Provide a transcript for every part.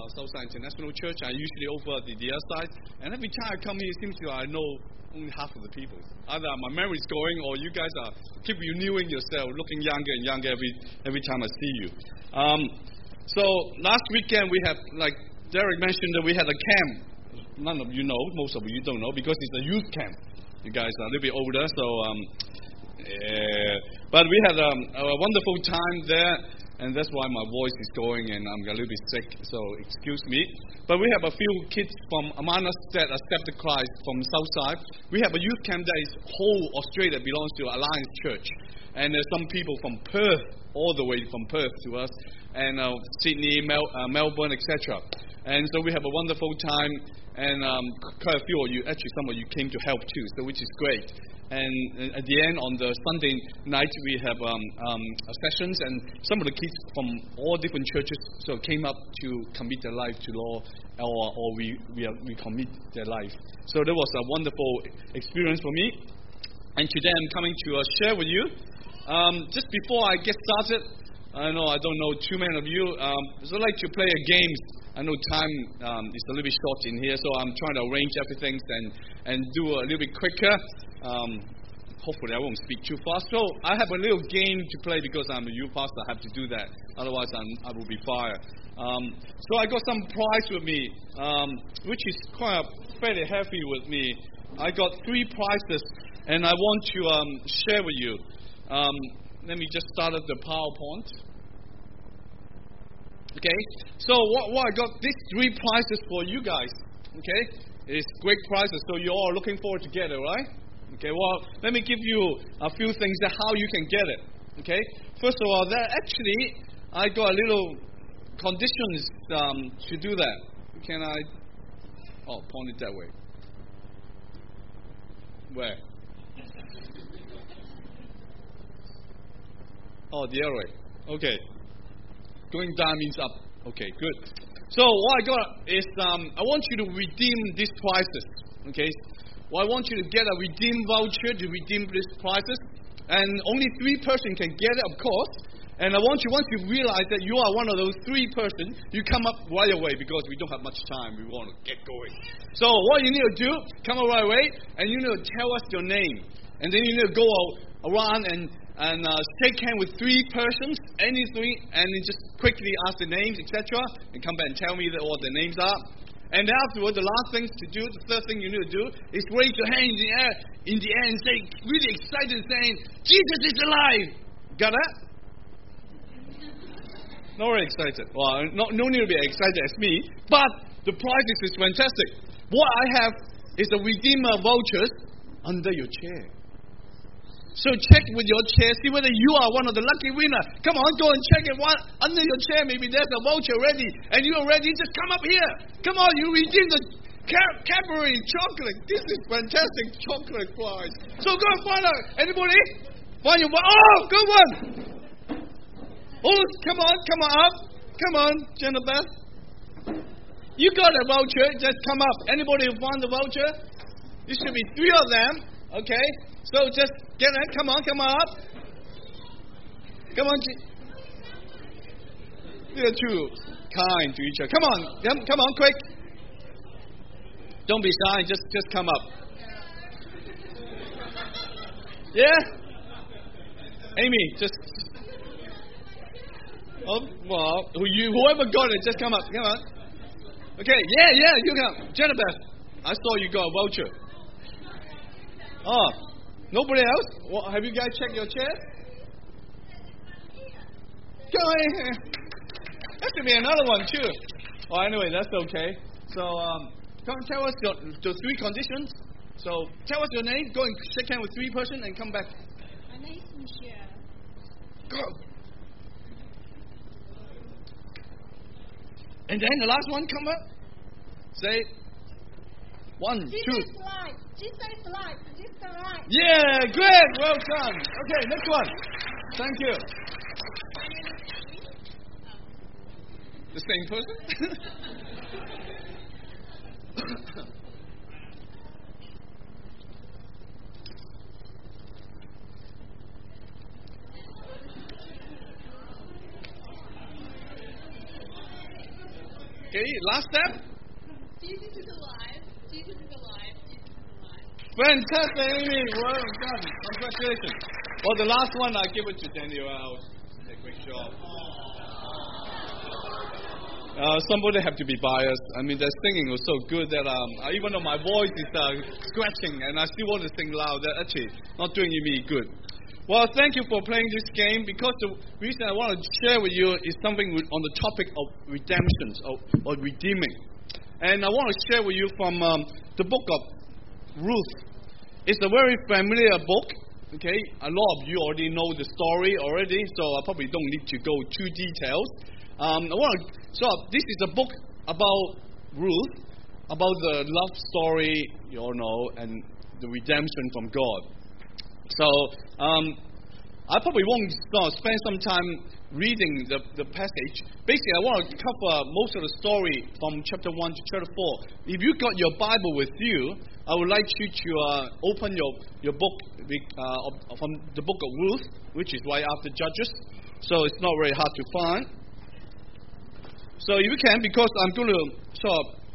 Southside International Church. I usually over at the other side. And every time I come here, it seems I know only half of the people. Either my memory is going, or you guys are keep renewing yourself, looking younger and younger every time I see you. So last weekend we had, like Derek mentioned, that we had a camp. None of you know, most of you don't know, because it's a youth camp. You guys are a little bit older, so but we had a wonderful time there, and that's why my voice is going and I'm a little bit sick, so excuse me. But we have a few kids from among us that accepted Christ from Southside. We have a youth camp that is whole Australia, belongs to Alliance Church, and there's some people from Perth, all the way from Perth to us, and Sydney, Melbourne, etc. And so we have a wonderful time, and quite a few of you, actually some of you came to help too, so which is great. And at the end, on the Sunday night, we have sessions, and some of the kids from all different churches so came up to commit their life to Lord, or we commit their life. So that was a wonderful experience for me. And today I'm coming to share with you. Just before I get started, I know I don't know too many of you, so I'd like to play a game. I know time is a little bit short in here, so I'm trying to arrange everything and do a little bit quicker. Hopefully I won't speak too fast. So I have a little game to play because I'm a youth pastor. I have to do that. Otherwise I will be fired. So I got some prize with me, which is quite fairly heavy with me. I got 3 prizes, and I want to share with you. Let me just start at the PowerPoint. Okay, so what I got, these 3 prizes for you guys. Okay, it's great prizes, so you're all looking forward to get it, right? Okay, well, let me give you a few things that how you can get it. Okay, first of all, that actually I got a little conditions to do that. Can I? Oh, point it that way. Where? Oh, the other way. Okay. Going down means up. Okay, good. So what I got is I want you to redeem these prizes. Okay. Well, I want you to get a redeem voucher to redeem these prizes, and only 3 persons can get it, of course. And I want you, once you realize that you are one of those 3 persons, you come up right away because we don't have much time. We want to get going. So what you need to do, come up right away, and you need to tell us your name, and then you need to go around and shake hands with 3 persons, any 3, and then just quickly ask the names, etc., and come back and tell me what the names are. And afterward, the last thing to do, the third thing you need to do, is raise your hand in the air and say, really excited, saying, Jesus is alive! Got that? Not very excited. Well, no need to be excited as me, but the prize is fantastic. What I have is a redeemer vouchers under your chair. So check with your chair, see whether you are one of the lucky winners. Come on, go and check it. Under your chair, maybe there's a voucher ready, and you are ready. Just come up here. Come on, you redeem the Cadbury chocolate. This is fantastic chocolate prize. So go and find out. Anybody? Find your good one. Oh, come on up. Come on, Jennifer. You got a voucher. Just come up. Anybody who found the voucher? There should be 3 of them. Okay. So just get it. Come on up. Come on. You're too kind to each other. Come on, quick. Don't be shy. Just come up. Yeah. Amy, just. Oh well, whoever got it, just come up. Come on. Okay. Yeah. You come. Jennifer, I saw you got a voucher. Oh. Nobody else? Well, have you guys checked your chair? Go ahead. That should be another one too. Oh, anyway, that's okay. So, come tell us the 3 conditions. So, tell us your name. Go and shake hands with 3 persons and come back. My name is Michelle. Go. And then the last one, come up. Say 1, 2. Jesus life. Jesus life. Jesus life. Yeah, great. Well done. Okay, next one. Thank you. The same person? Okay, last step. Jesus is alive. Jesus is alive. Jesus is alive. Fantastic, Amy. Well done. Congratulations. Well, the last one, I give it to Daniel. A great job. Somebody have to be biased. I mean, the singing was so good that even though my voice is scratching and I still want to sing loud, that actually not doing me good. Well, thank you for playing this game, because the reason I want to share with you is something on the topic of redemption or redeeming. And I want to share with you from the book of Ruth. It's a very familiar book. Okay, a lot of you already know the story already, so I probably don't need to go too details. This is a book about Ruth, about the love story, you all know, and the redemption from God. So I probably won't spend some time reading the passage. Basically, I want to cover most of the story from chapter 1 to chapter 4. If you got your Bible with you, I would like you to open your book from the book of Ruth, which is right after Judges. So it's not very hard to find. So if you can, because I'm going to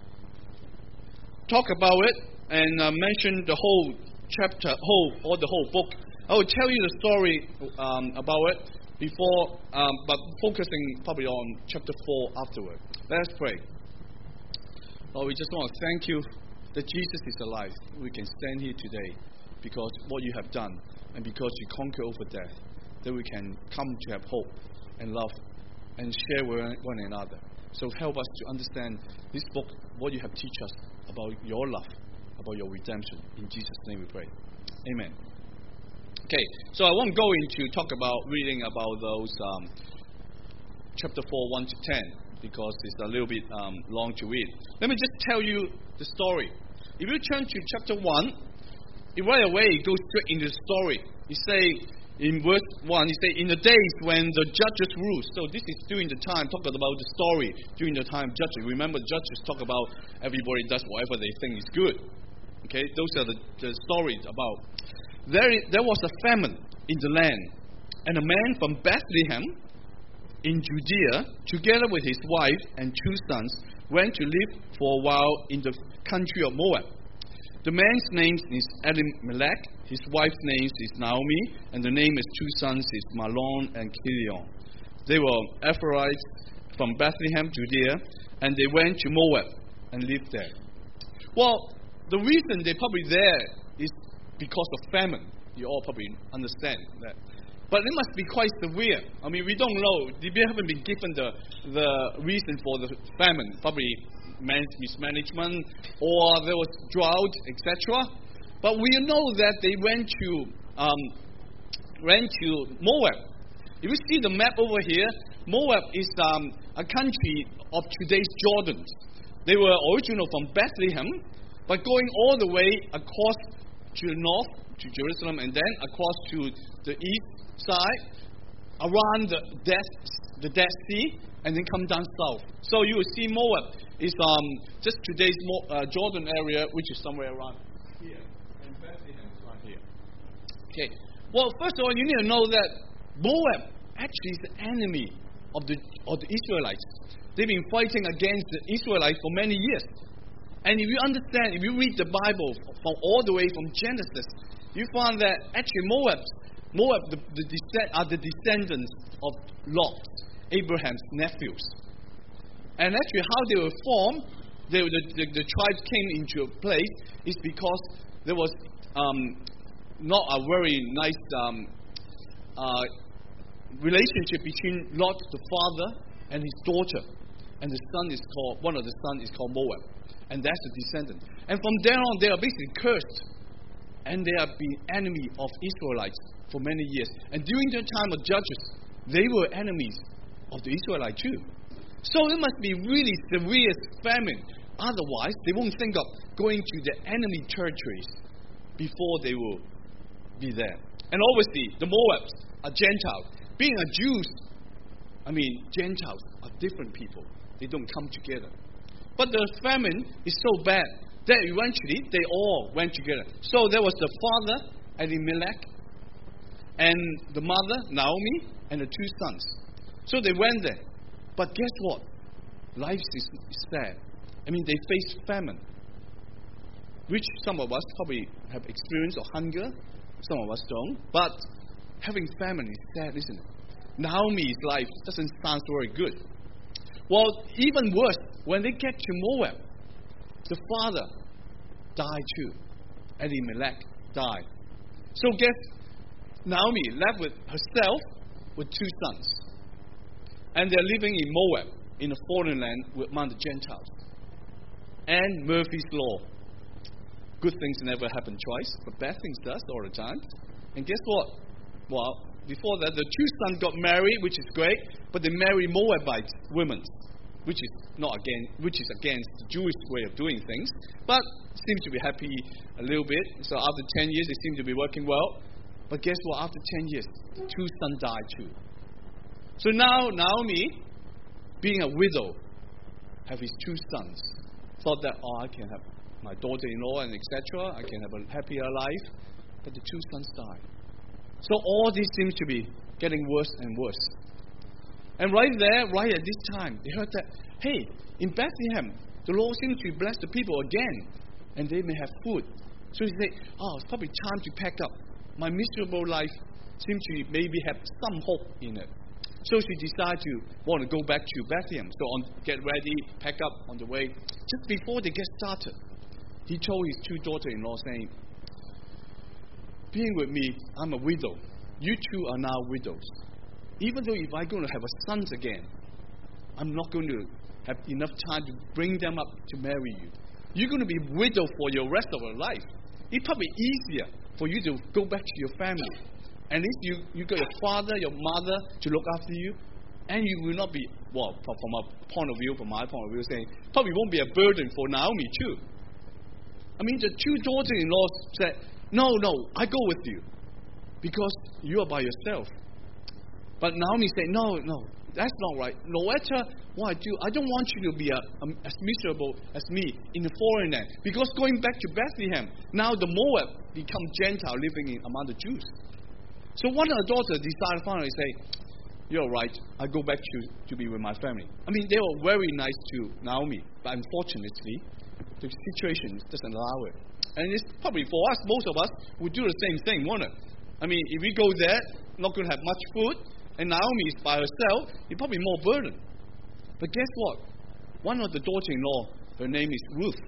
talk about it and mention the whole chapter, or the whole book. I will tell you the story about it before, but focusing probably on chapter 4 afterward. Let us pray. Lord, we just want to thank you that Jesus is alive. We can stand here today because what you have done, and because you conquer over death, that we can come to have hope and love and share with one another. So help us to understand this book, what you have teach us about your love, about your redemption. In Jesus' name we pray. Amen. Okay, so I won't go into talk about reading about those chapter 4, 1 to 10, because it's a little bit long to read. Let me just tell you the story. If you turn to chapter 1, right away it goes straight into the story. It say in verse 1, he say, in the days when the judges ruled. So this is during the time, talking about the story during the time judges. Remember, judges talk about everybody does whatever they think is good. Okay, those are the stories about. There was a famine in the land, and a man from Bethlehem in Judea, together with his wife and 2 sons, went to live for a while in the country of Moab. The man's name is Elimelech, his wife's name is Naomi, and the name of 2 sons is Mahlon and Chilion. They were Ephrathites from Bethlehem, Judea, and they went to Moab and lived there. Well, the reason they're probably there is because of famine. You all probably understand that. But it must be quite severe. I mean, we don't know. They haven't been given the reason for the famine. Probably mismanagement, or there was drought, etc. But we know that they went to Moab. If you see the map over here, Moab is a country of today's Jordan. They were original from Bethlehem, but going all the way across to the north, to Jerusalem, and then across to the east side, around the Dead Sea, and then come down south. So you will see Moab is just today's Jordan area, which is somewhere around here, and Bethlehem is around here. Okay. Well, first of all, you need to know that Moab actually is the enemy of the Israelites. They've been fighting against the Israelites for many years. And if you understand, if you read the Bible from all the way from Genesis, you find that actually Moab are the descendants of Lot, Abraham's nephews. And actually how they were formed, the tribes came into a place, is because there was not a very nice relationship between Lot, the father, and his daughter. And one of the sons is called Moab. And that's the descendant. And from there on, they are basically cursed. And they have been enemy of Israelites for many years. And during the time of Judges, they were enemies of the Israelites too. So it must be really severe famine. Otherwise, they won't think of going to the enemy territories before they will be there. And obviously, the Moabs are Gentiles. Being a Jews, Gentiles are different people. They don't come together. But the famine is so bad that eventually they all went together. So there was the father, Elimelech, and the mother, Naomi, and the 2 sons. So they went there. But guess what? life is sad. I mean, they face famine, which some of us probably have experienced, or hunger. Some of us don't. But having famine is sad, isn't it? Naomi's life doesn't sound very good. Well, even worse, when they get to Moab, the father died too. Elimelech died. So guess Naomi left with herself with 2 sons. And they're living in Moab, in a foreign land among the Gentiles. And Murphy's Law. Good things never happen twice, but bad things does all the time. And guess what? Well, before that, the 2 sons got married, which is great, but they married Moabite women, which is against the Jewish way of doing things. But seems to be happy a little bit. So after 10 years, they seem to be working well. But guess what? After 10 years, 2 sons died too. So now Naomi, being a widow, have his 2 sons. Thought that, I can have my daughter-in-law and etc. I can have a happier life. But the 2 sons died. So all this seems to be getting worse and worse. And right at this time, they heard that, hey, in Bethlehem, the Lord seems to bless the people again, and they may have food. So they say, it's probably time to pack up. My miserable life seems to maybe have some hope in it. So she decided to want to go back to Bethlehem. So get ready, pack up on the way. Just before they get started, he told his 2 daughters-in-law, saying, being with me, I'm a widow. You 2 are now widows. Even though if I'm going to have sons again, I'm not going to have enough time to bring them up to marry you. You're going to be widow for your rest of your life. It's probably easier for you to go back to your family. At least you got your father, your mother to look after you, and you will not be, from my point of view, saying, probably won't be a burden for Naomi too. I mean, the 2 daughters-in-law said, no, I go with you, because you are by yourself. But Naomi said, no, that's not right. No matter what I do, I don't want you to be as miserable as me in the foreign land. Because going back to Bethlehem, now the Moab become Gentile living among the Jews. So one of the daughters decided finally to say, you're right, I go back to be with my family. I mean, they were very nice to Naomi, but unfortunately, the situation doesn't allow it. And it's probably for us, most of us would do the same thing, won't it? I mean, if we go there, not going to have much food, and Naomi is by herself, it's probably more burden. But guess what? One of the daughters-in-law, her name is Ruth,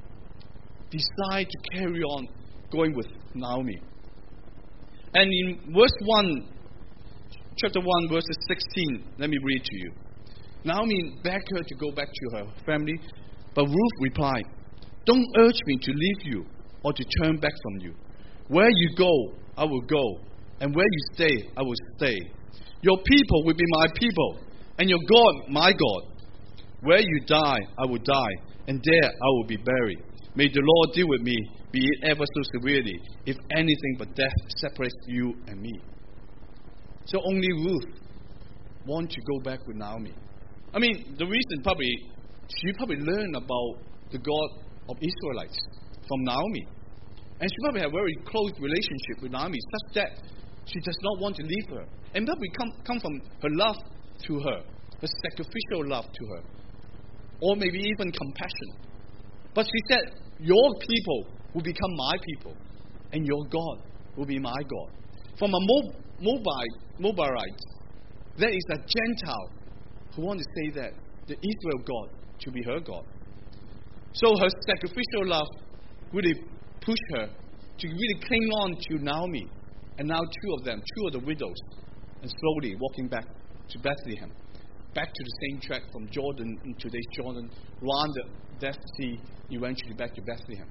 decided to carry on going with Naomi. And in verse 1, chapter 1, verses 16, let me read to you. Naomi begged her to go back to her family, but Ruth replied, don't urge me to leave you or to turn back from you. Where you go, I will go, and where you stay, I will stay. Your people will be my people, and your God, my God. Where you die, I will die, and there I will be buried. May the Lord deal with me, be it ever so severely, if anything but death separates you and me. So only Ruth wants to go back with Naomi. I mean, the reason she probably learned about the God of Israelites from Naomi. And she probably had a very close relationship with Naomi, such that she does not want to leave her. And probably come from her love to her, her sacrificial love to her, or maybe even compassion. But she said, your people will become my people, and your God will be my God. From a Moabite, there is a Gentile who wants to say that the Israel God to be her God. So her sacrificial love really pushed her to really cling on to Naomi. And now 2 of them, 2 of the widows, and slowly walking back to Bethlehem, back to the same track from Jordan, in today's Jordan, around the Dead Sea, eventually back to Bethlehem.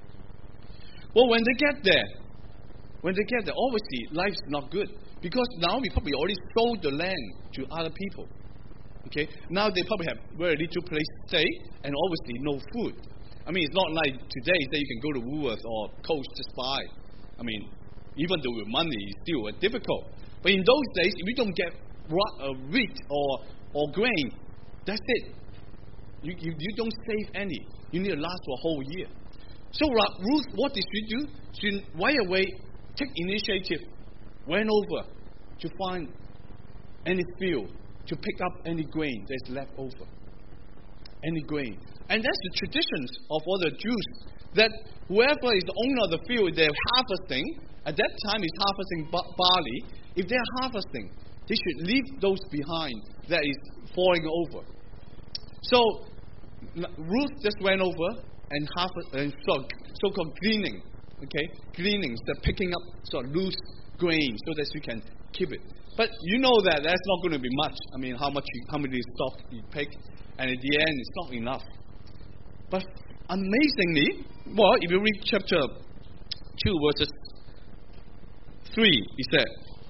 Well, when they get there, obviously life's not good, because Naomi probably already sold the land to other people. Okay, now they probably have very little place to stay, and obviously no food. I mean, it's not like today that you can go to Woolworths or Coast just buy. I mean, even though with money, it's still difficult. But in those days, if you don't get wheat or grain, that's it. You don't save any. You need to last for a whole year. So Ruth, what did she do? She right away took initiative, went over to find any field, to pick up any grain that's left over. any grain. And that's the traditions of all the Jews, that whoever is the owner of the field, they're harvesting. At that time, is harvesting barley. If they're harvesting, they should leave those behind that is falling over. So Ruth just went over and so-called gleaning. Okay, gleaning, so picking up sort of loose grain so that you can keep it. But you know that that's not going to be much. I mean, how many stock you pick, and at the end, it's not enough. But amazingly, well, if you read chapter 2, verses 3, he said,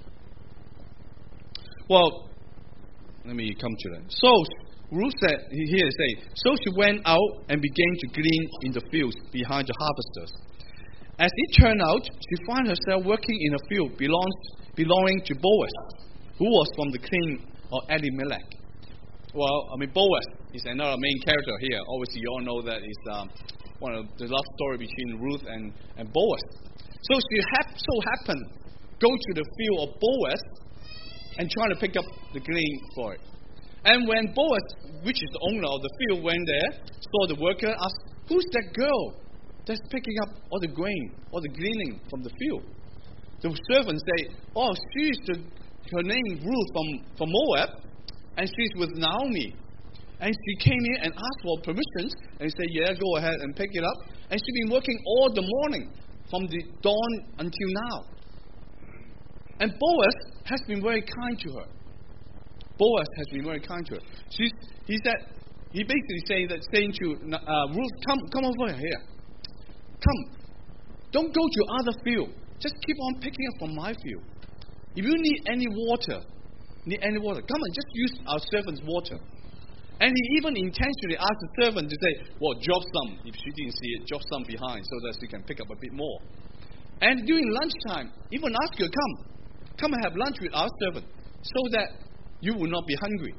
well, let me come to that. So Ruth said, here say, so she went out and began to glean in the fields behind the harvesters. As it turned out, she found herself working in a field belonging to Boaz, who was from the king of Elimelech. Well, I mean, Boaz is another main character here. Obviously, you all know that is one of the love story between Ruth and Boaz. So she so happened go to the field of Boaz and trying to pick up the grain for it. And when Boaz, which is the owner of the field, went there, saw the worker, asked, "Who's that girl that's picking up all the grain, all the gleaning from the field?" The servant say, "Oh, her name Ruth from Moab, and she's with Naomi." And she came here and asked for permissions, and he said, "Yeah, go ahead and pick it up." And she's been working all the morning, from the dawn until now. And Boaz has been very kind to her. Boaz has been very kind to her. He basically saying to Ruth, come over here. Come. Don't go to other field. Just keep on picking up from my field. If you need any water, come and just use our servant's water. And he even intentionally asked the servant to say, well, drop some. If she didn't see it, drop some behind so that she can pick up a bit more. And during lunchtime, even ask her, come and have lunch with our servant so that you will not be hungry.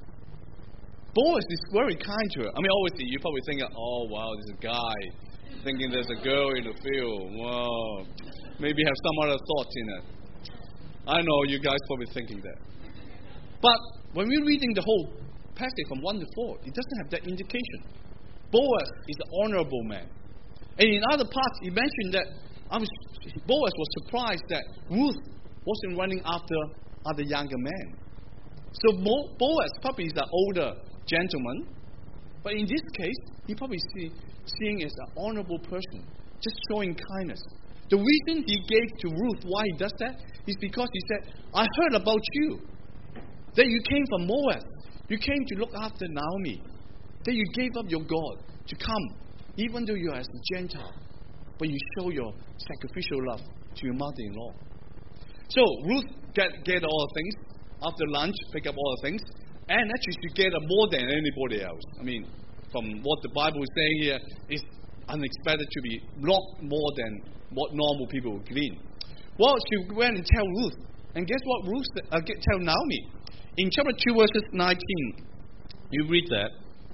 Boaz is very kind to her. I mean, obviously, you probably think, oh, wow, there's a guy thinking there's a girl in the field. Wow. Maybe have some other thoughts in it. I know you guys probably thinking that. But when we're reading the whole passage from 1 to 4, it doesn't have that indication. Boaz is an honorable man. And in other parts, he mentioned that Boaz was surprised that Ruth wasn't running after other younger men. So Boaz probably is an older gentleman, but in this case, he probably seeing as an honorable person, just showing kindness. The reason he gave to Ruth why he does that is because he said, I heard about you, that you came from Moab. You came to look after Naomi. That you gave up your God to come, even though you are as a Gentile. But you show your sacrificial love to your mother-in-law. So Ruth get all the things. After lunch, pick up all the things. And actually she gathered more than anybody else. I mean, from what the Bible is saying here, it's unexpected to be a lot more than what normal people would glean. Well, she went and tell Ruth. And guess what Ruth tell Naomi? In chapter 2, verses 19, you read that.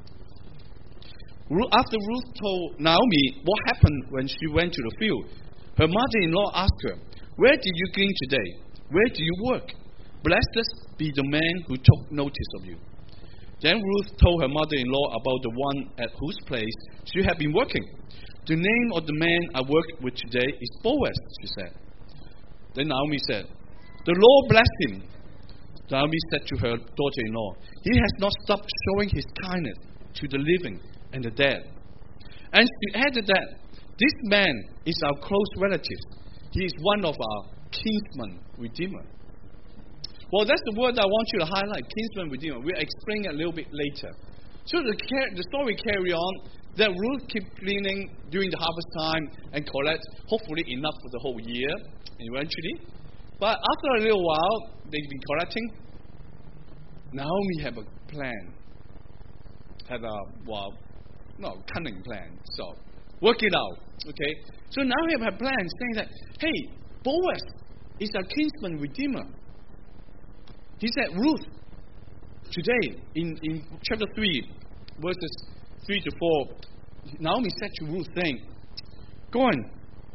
After Ruth told Naomi what happened when she went to the field, her mother-in-law asked her, where did you glean today? Where do you work? Blessed be the man who took notice of you. Then Ruth told her mother-in-law about the one at whose place she had been working. The name of the man I worked with today is Boaz, she said. Then Naomi said, the Lord bless him. Naomi said to her daughter-in-law, he has not stopped showing his kindness to the living and the dead. And she added that this man is our close relative. He is one of our kinsman redeemer. Well, that's the word I want you to highlight, kinsman redeemer. We'll explain it a little bit later. So the story carry on that Ruth kept cleaning during the harvest time and collect hopefully enough for the whole year eventually. But after a little while, they've been collecting. Naomi had a plan. Cunning plan. So, work it out. Okay? So now we have a plan saying that, hey, Boaz is our kinsman redeemer. He said, Ruth, today, in chapter 3, verses 3 to 4, Naomi said to Ruth, saying, go on,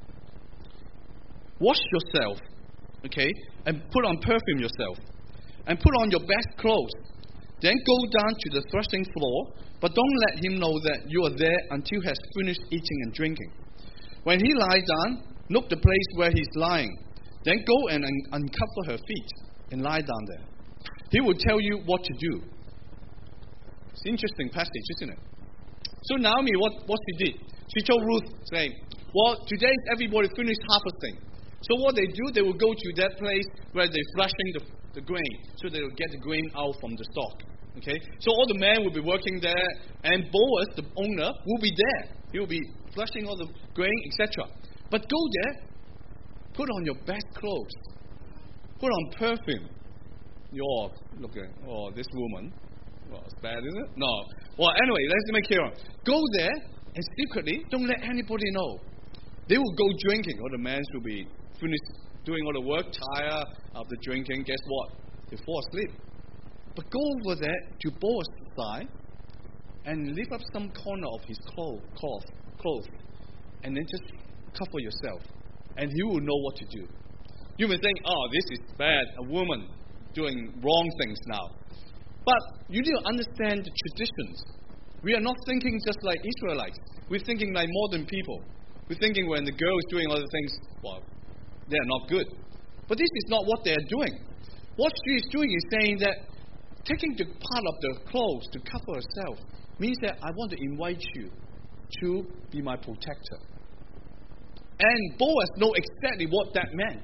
wash yourself, okay, and put on perfume yourself, and put on your best clothes. Then go down to the threshing floor but don't let him know that you are there until he has finished eating and drinking. When he lies down, look the place where he is lying. Then go and uncover her feet and lie down there. He will tell you what to do. It's an interesting passage, isn't it? So Naomi, what she did? She told Ruth, saying, well, today everybody finished harvesting. So what they do, they will go to that place where they're threshing the grain, so they will get the grain out from the stalk. Okay? So all the men will be working there, and Boaz, the owner, will be there. He will be threshing all the grain, etc. But go there, put on your best clothes, put on perfume. You're looking, oh, this woman. Well, it's bad, isn't it? No. Well, anyway, let's make here. Go there and secretly, don't let anybody know. They will go drinking. All the men will be finished doing all the work, tired of the drinking. Guess what? They fall asleep. But go over there to Boaz's side and lift up some corner of his cloth, and then just cover yourself, and he will know what to do. You may think, oh, this is bad, a woman doing wrong things now. But you need to understand the traditions. We are not thinking just like Israelites. We're thinking like modern people. We're thinking when the girl is doing other things, well, they're not good. But this is not what they're doing. What she is doing is saying that taking the part of the clothes to cover herself means that I want to invite you to be my protector. And Boaz knows exactly what that meant.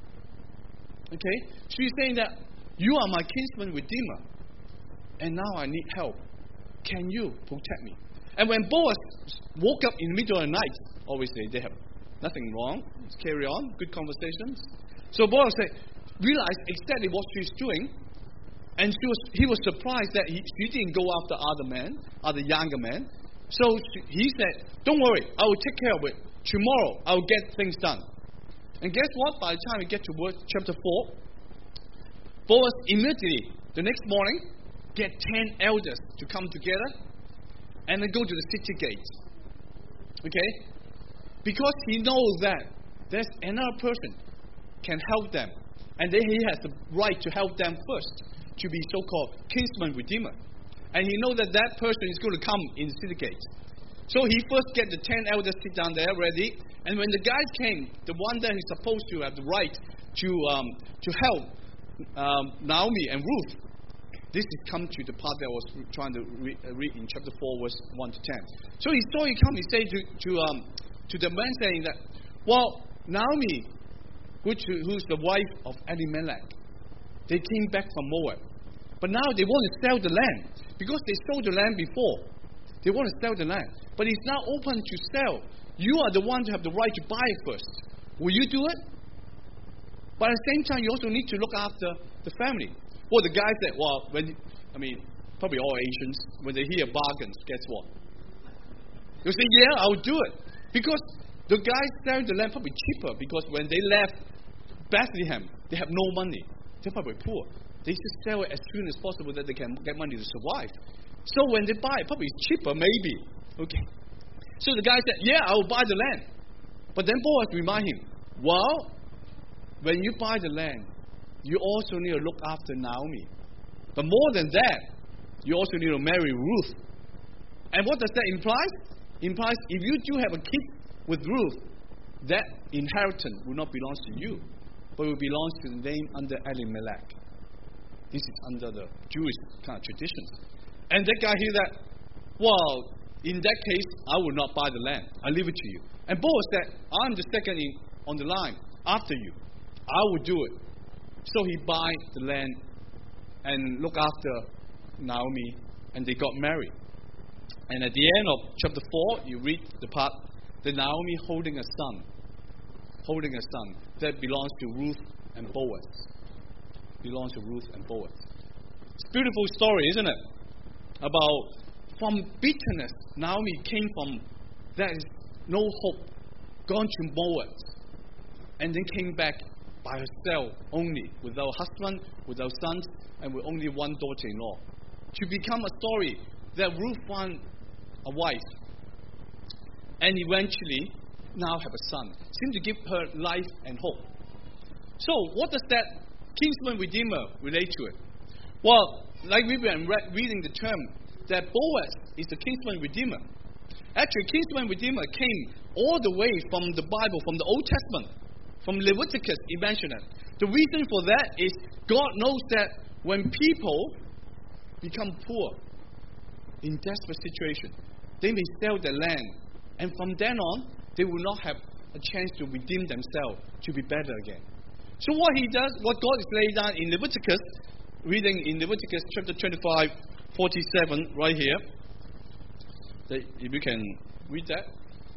Okay? She's saying that you are my kinsman redeemer, and now I need help. Can you protect me? And when Boaz woke up in the middle of the night, obviously they have nothing wrong. Let's carry on. Good conversations. So Boaz realized exactly what she's doing, and he was surprised that she didn't go after other younger men. So he said, don't worry, I will take care of it. Tomorrow I will get things done. And guess what? By the time we get to chapter 4, Boaz immediately, the next morning, get 10 elders to come together and then go to the city gate. Okay? Because he knows that there's another person can help them. And then he has the right to help them first, to be so-called kinsman redeemer. And he knows that that person is going to come in the city gate. So he first get the 10 elders sit down there ready. And when the guys came, the one that is supposed to have the right to help Naomi and Ruth, this is come to the part that I was trying to read in chapter 4, verse 1 to 10. So he saw he come, he said to the man saying that, well, Naomi, who's the wife of Elimelech, they came back from Moab. But now they want to sell the land. Because they sold the land before. They want to sell the land. But it's now open to sell. You are the one to have the right to buy it first. Will you do it? But at the same time, you also need to look after the family. Well, the guy said, well, probably all Asians, when they hear bargains, guess what? They'll say, yeah, I'll do it. Because the guys selling the land probably cheaper, because when they left Bethlehem, they have no money. They're probably poor. They just sell it as soon as possible that they can get money to survive. So when they buy it, probably it's cheaper, maybe. Okay. So the guy said, yeah, I will buy the land. But then Boaz remind him, well, when you buy the land, you also need to look after Naomi. But more than that, you also need to marry Ruth. And what does that imply? Implies if you do have a kid with Ruth, that inheritance will not belong to you, but will belong to the name under Elimelech. This is under the Jewish kind of traditions. And that guy hear that, well, in that case, I will not buy the land. I leave it to you. And Boaz said, I'm the second on the line after you. I will do it. So he buy the land and look after Naomi, and they got married. And at the end of chapter 4, you read the part that Naomi holding a son that belongs to Ruth and Boaz. Belongs to Ruth and Boaz. It's a beautiful story, isn't it? About from bitterness, Naomi came from there is no hope, gone to Moab, and then came back by herself only, without husband, without sons, and with only one daughter-in-law, to become a story that Ruth found a wife, and eventually now have a son. Seemed to give her life and hope. So, what does that kinsman redeemer relate to it? Well, like we've been reading the term, that Boaz is the kinsman redeemer. Actually, kinsman redeemer came all the way from the Bible, from the Old Testament, from Leviticus, he mentioned it. The reason for that is God knows that when people become poor, in desperate situation, they may sell their land, and from then on, they will not have a chance to redeem themselves to be better again. So what he does, what God is laid down in Leviticus, reading in Leviticus chapter 25, 47, right here. If you can read that.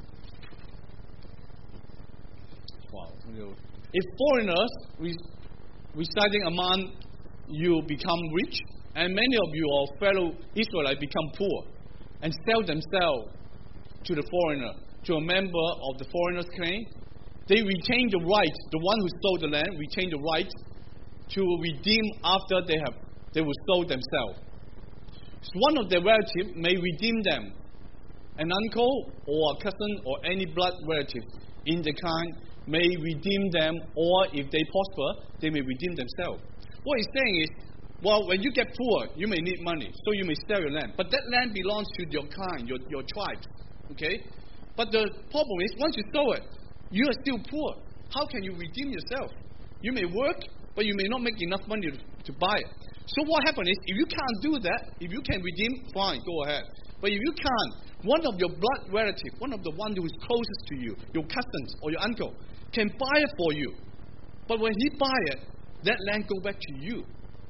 Wow. If foreigners residing among you become rich, and many of your fellow Israelites become poor, and sell themselves to the foreigner, to a member of the foreigner's clan, they retain the right, the one who sold the land, retain the right to redeem after they will sold themselves. So one of their relatives may redeem them. An uncle or a cousin or any blood relative in the clan may redeem them, or if they prosper, they may redeem themselves. What he's saying is, well, when you get poor, you may need money, so you may sell your land. But that land belongs to your clan, your tribe. Okay? But the problem is, once you sell it, you are still poor. How can you redeem yourself? You may work, but you may not make enough money to buy it. So what happens is, if you can't do that, if you can redeem, fine, go ahead. But if you can't, one of your blood relatives, one of the one who is closest to you, your cousins or your uncle, can buy it for you. But when he buy it, that land go back to you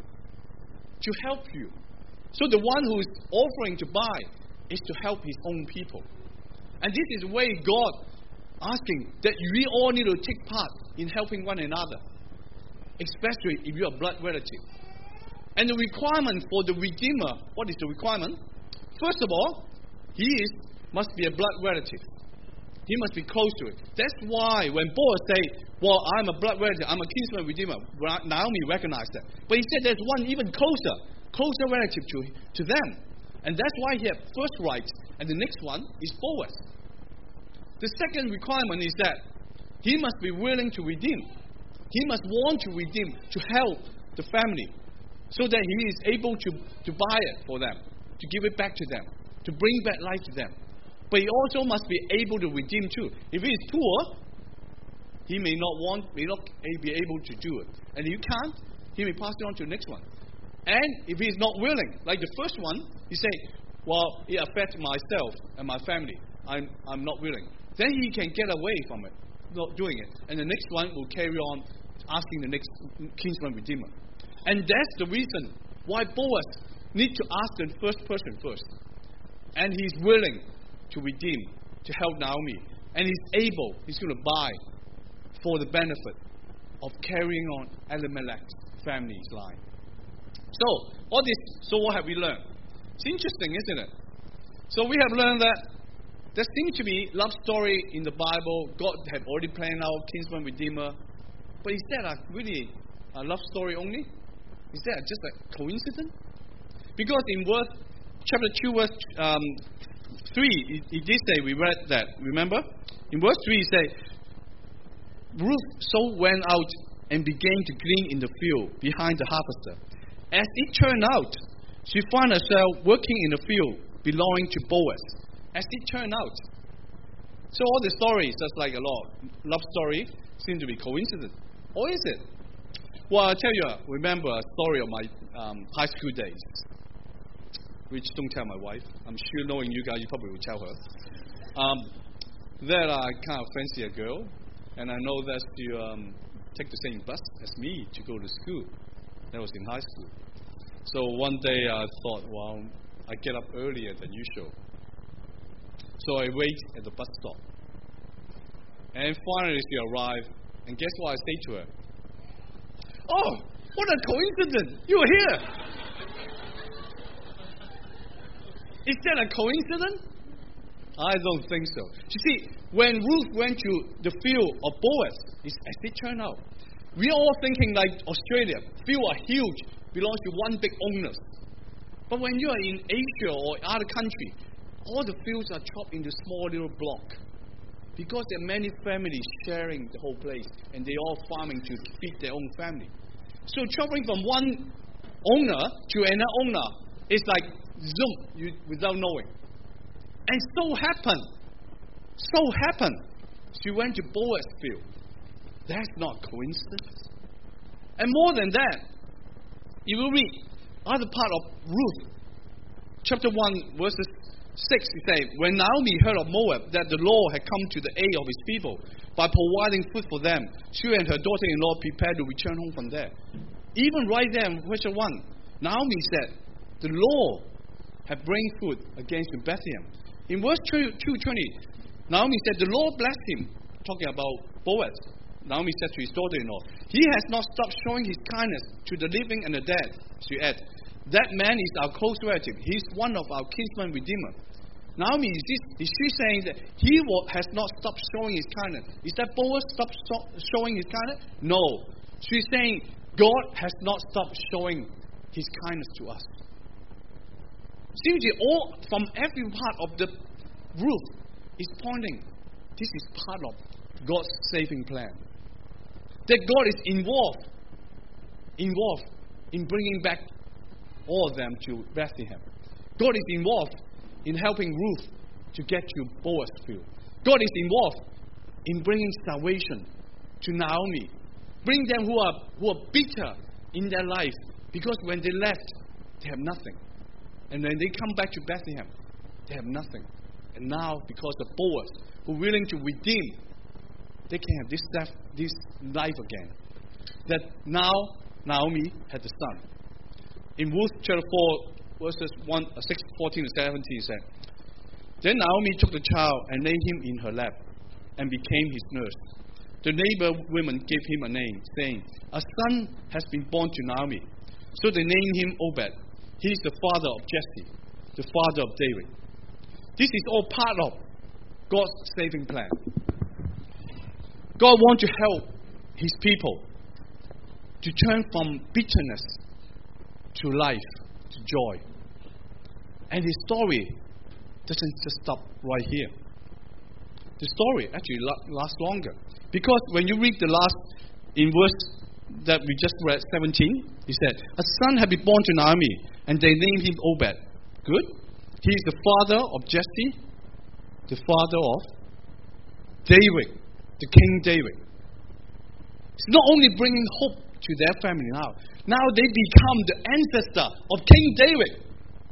to help you. So the one who is offering to buy is to help his own people. And this is the way God asking that we all need to take part in helping one another, especially if you are blood relative. And the requirement for the redeemer, what is the requirement? First of all, must be a blood relative. He must be close to it. That's why when Boaz say, well, I'm a blood relative, I'm a kinsman redeemer, Naomi recognized that. But he said there's one even closer relative to them. And that's why he had first right, and the next one is Boaz. The second requirement is that he must be willing to redeem. He must want to redeem, to help the family, so that he is able to buy it for them, to give it back to them, to bring back life to them. But he also must be able to redeem too. If he is poor, he may not be able to do it. And if you can't, he may pass it on to the next one. And if he is not willing, like the first one, he say, well, it affects myself and my family. I'm not willing. Then he can get away from it, not doing it. And the next one will carry on asking the next kinsman redeemer. And that's the reason why Boaz needs to ask the first person first. And he's willing to redeem, to help Naomi. And he's going to buy for the benefit of carrying on Elimelech's family's line. So what have we learned? It's interesting, isn't it? So we have learned that there seems to be love story in the Bible. God had already planned out kinsman redeemer. But is that really a love story only? Is that just a coincidence? Because in chapter 2, verse 3, he did say, we read that, remember? In verse 3, he said, Ruth so went out and began to glean in the field behind the harvester. As it turned out, she found herself working in the field belonging to Boaz. As it turned out. So all the stories, just like a lot love story, seem to be coincidence. Or is it? Well, I'll tell you, remember a story of my high school days. Which don't tell my wife. I'm sure knowing you guys, you probably will tell her. That I kind of fancy a girl, and I know that she take the same bus as me to go to school. That was in high school. So one day I thought, well, I get up earlier than usual. So I wait at the bus stop. And finally she arrived, and guess what I say to her? Oh, what a coincidence! You are here! Is that a coincidence? I don't think so. You see, when Ruth went to the field of Boaz, as it turned out, we are all thinking like Australia. Fields are huge, belongs to one big owner. But when you are in Asia or other country, all the fields are chopped into small little blocks. Because there are many families sharing the whole place, and they all farming to feed their own family. So traveling from one owner to another owner is like zoom, without knowing. And so happened, she went to Boaz's field. That's not coincidence. And more than that, you will read other part of Ruth, chapter 1, verses 6, he says, when Naomi heard of Moab, that the Lord had come to the aid of his people by providing food for them, she and her daughter-in-law prepared to return home from there. Even right there in verse 1, Naomi said, the Lord had brought food against him, Bethlehem. In verse 2:20, Naomi said, the Lord blessed him, talking about Boaz. Naomi said to his daughter-in-law, he has not stopped showing his kindness to the living and the dead. She added, that man is our close relative. He's one of our kinsman redeemer. Naomi, is she saying that he has not stopped showing his kindness? Is that Boaz stopped showing his kindness? No. She's saying God has not stopped showing his kindness to us. Seriously, all from every part of the Ruth is pointing, this is part of God's saving plan. That God is involved in bringing back all of them to Bethlehem. God is involved in helping Ruth to get to Boaz's field. God is involved in bringing salvation to Naomi. Bring them who are bitter in their life because when they left, they have nothing. And when they come back to Bethlehem, they have nothing. And now, because of Boaz, who are willing to redeem, they can have this life again. That now Naomi had a son. In Ruth chapter 4, verses 14 to 17, it said, then Naomi took the child and laid him in her lap and became his nurse. The neighbor women gave him a name, saying, a son has been born to Naomi. So they named him Obed. He is the father of Jesse, the father of David. This is all part of God's saving plan. God wants to help his people to turn from bitterness to life, to joy. And his story doesn't just stop right here. The story actually lasts longer. Because when you read the last, in verse that we just read, 17, he said, a son had been born to Naomi, and they named him Obed. Good. He is the father of Jesse, the father of David, the King David. It's not only bringing hope to their family now. Now they become the ancestor of King David.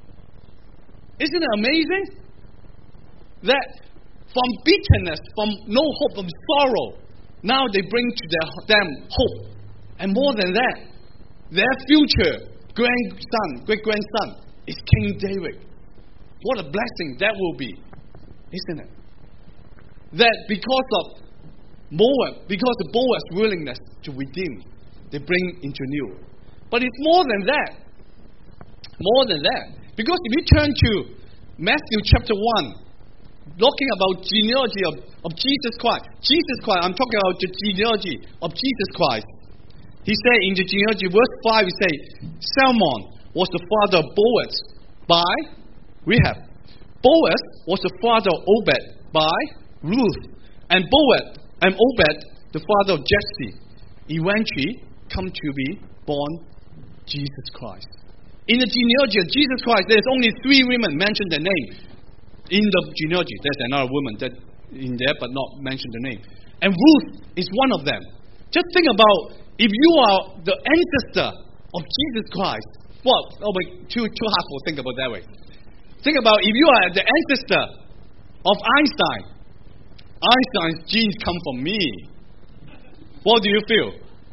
Isn't it amazing? That from bitterness, from no hope, from sorrow, now they bring to them hope. And more than that, their future great-grandson is King David. What a blessing that will be, isn't it? That because of Moab, because of Boaz's willingness to redeem, they bring into new. But it's more than that. More than that. Because if you turn to Matthew chapter 1, talking about genealogy of Jesus Christ. Jesus Christ, I'm talking about the genealogy of Jesus Christ. He said in the genealogy, verse 5, he said, Salmon was the father of Boaz by Rahab. Boaz was the father of Obed by Ruth. And Obed, the father of Jesse, eventually come to be born Jesus Christ. In the genealogy of Jesus Christ, there's only 3 women mentioned their name. In the genealogy, there's another woman that in there, but not mentioned the name. And Ruth is one of them. Just think about if you are the ancestor of Jesus Christ. Well, too hard to think about that way. Think about if you are the ancestor of Einstein. Einstein's genes come from me. What do you feel?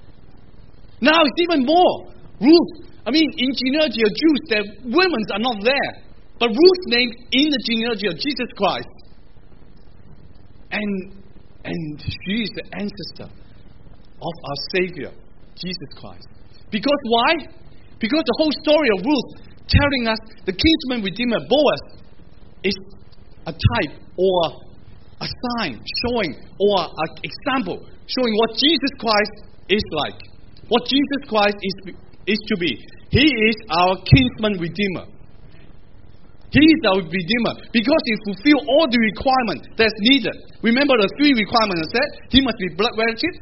Now it's even more. Ruth. I mean, in genealogy of Jews, the women are not there. But Ruth's name in the genealogy of Jesus Christ. And she is the ancestor of our Savior, Jesus Christ. Because why? Because the whole story of Ruth telling us the kinsman redeemer Boaz is a type or a sign showing or an example showing what Jesus Christ is like. What Jesus Christ is to be. He is our kinsman redeemer. He is our redeemer because he fulfills all the requirements that's needed. Remember the 3 requirements I said? He must be blood relative,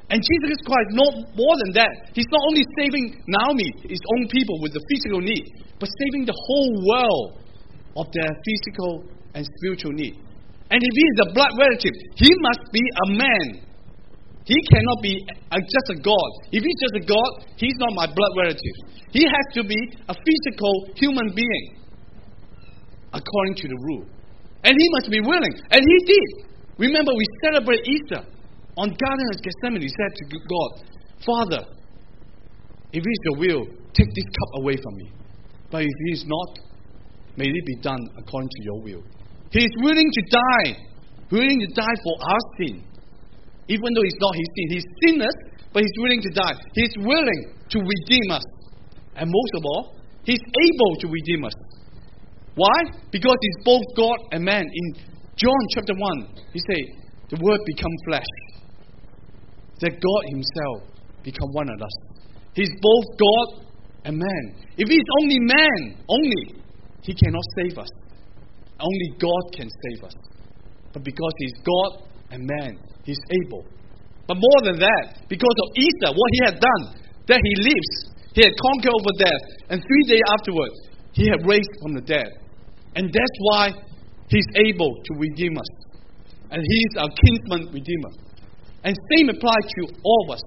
And Jesus Christ, not more than that. He's not only saving Naomi, his own people with the physical need, but saving the whole world of their physical and spiritual need. And if he is a blood relative, he must be a man. He cannot be just a God. If he's just a God, he's not my blood relative. He has to be a physical human being, according to the rule. And he must be willing. And he did. Remember, we celebrate Easter. On Garden of Gethsemane, he said to God, Father, if it is your will, take this cup away from me. But if it is not, may it be done according to your will. He is willing to die. Willing to die for our sin. Even though it's not his sin. He's sinless, but he's willing to die. He's willing to redeem us. And most of all, he's able to redeem us. Why? Because he's both God and man. In John chapter 1, he said, the word become flesh. That God himself become one of us. He's both God and man. If he's only man, he cannot save us. Only God can save us. But because he's God and man, he's able. But more than that, because of Easter, what he had done, that he lives. He had conquered over death. And 3 days afterwards, he had raised from the dead. And that's why he's able to redeem us. And he is our kinsman redeemer. And same applies to all of us.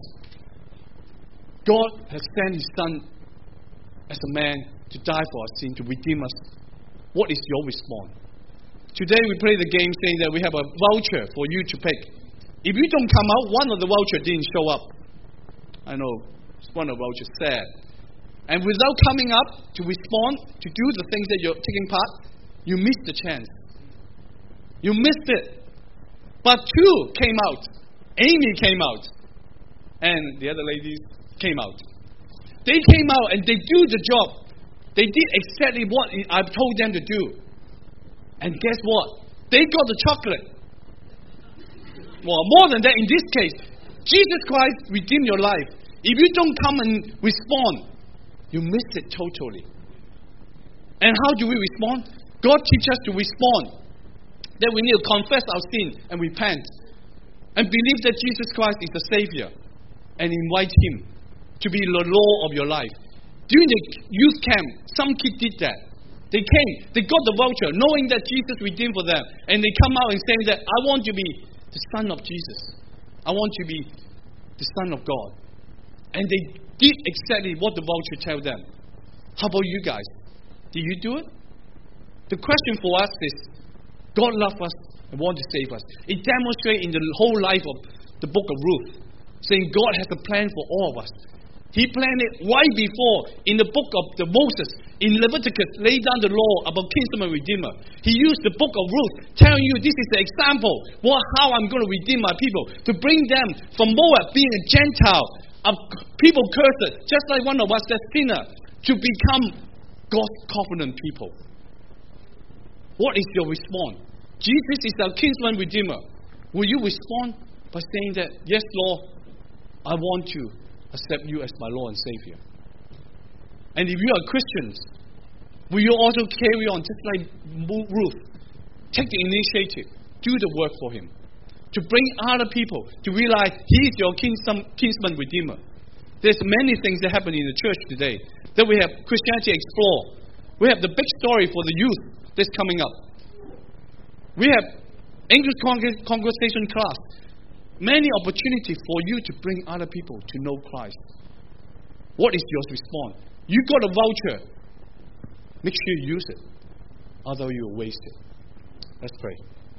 God has sent his son as a man to die for our sin, to redeem us. What is your response? Today we play the game saying that we have a voucher for you to pick. If you don't come out, one of the vouchers didn't show up. I know, one of the vouchers sad. And without coming up to respond, to do the things that you're taking part, you missed the chance. You missed it. But two came out. Amy came out. And the other ladies came out. They came out and they do the job. They did exactly what I told them to do. And guess what? They got the chocolate. Well, more than that, in this case, Jesus Christ redeemed your life. If you don't come and respond, you miss it totally. And how do we respond? God teaches us to respond. That we need to confess our sin and repent. And believe that Jesus Christ is the Savior. And invite him to be the Lord of your life. During the youth camp, some kids did that. They came, they got the voucher, knowing that Jesus redeemed for them. And they come out and saying that, I want to be the son of Jesus. I want to be the son of God. And they did exactly what the voucher told them. How about you guys? Did you do it? The question for us is, God loves us and wants to save us. It demonstrates in the whole life of the book of Ruth, saying God has a plan for all of us. He planned it right before in the book of the Moses, in Leviticus, laid down the law about kinsman redeemer. He used the book of Ruth, telling you this is the example how I'm going to redeem my people, to bring them from Moab, being a Gentile, a people cursed, just like one of us, that sinner, to become God's covenant people. What is your response? Jesus is our kinsman redeemer. Will you respond by saying that, yes, Lord, I want to accept you as my Lord and Savior? And if you are Christians, will you also carry on just like Ruth? Take the initiative, do the work for him, to bring other people to realize he is your kinsman redeemer. There's many things that happen in the church today. That we have Christianity Explore. We have the big story for the youth that's coming up. We have English conversation class. Many opportunities for you to bring other people to know Christ. What is your response? You got a voucher. Make sure you use it. Otherwise you will waste it. Let's pray.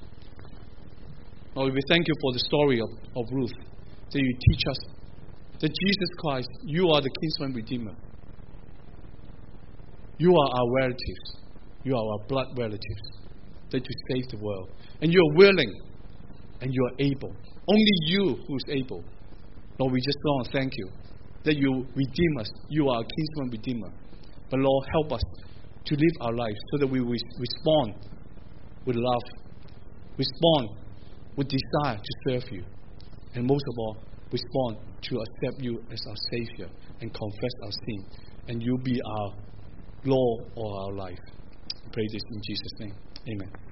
Lord, we thank you for the story of Ruth. That you teach us that Jesus Christ, you are the kinsman redeemer. You are our relatives. You are our blood relatives. That you save the world. And you are willing. And you are able. Only you who is able. Lord, we just want to thank you that you redeem us. You are a kinsman redeemer. But Lord, help us to live our lives so that we respond with love. Respond with desire to serve you. And most of all, respond to accept you as our Savior and confess our sin. And you be our Lord of our life. I pray this in Jesus' name. Amen.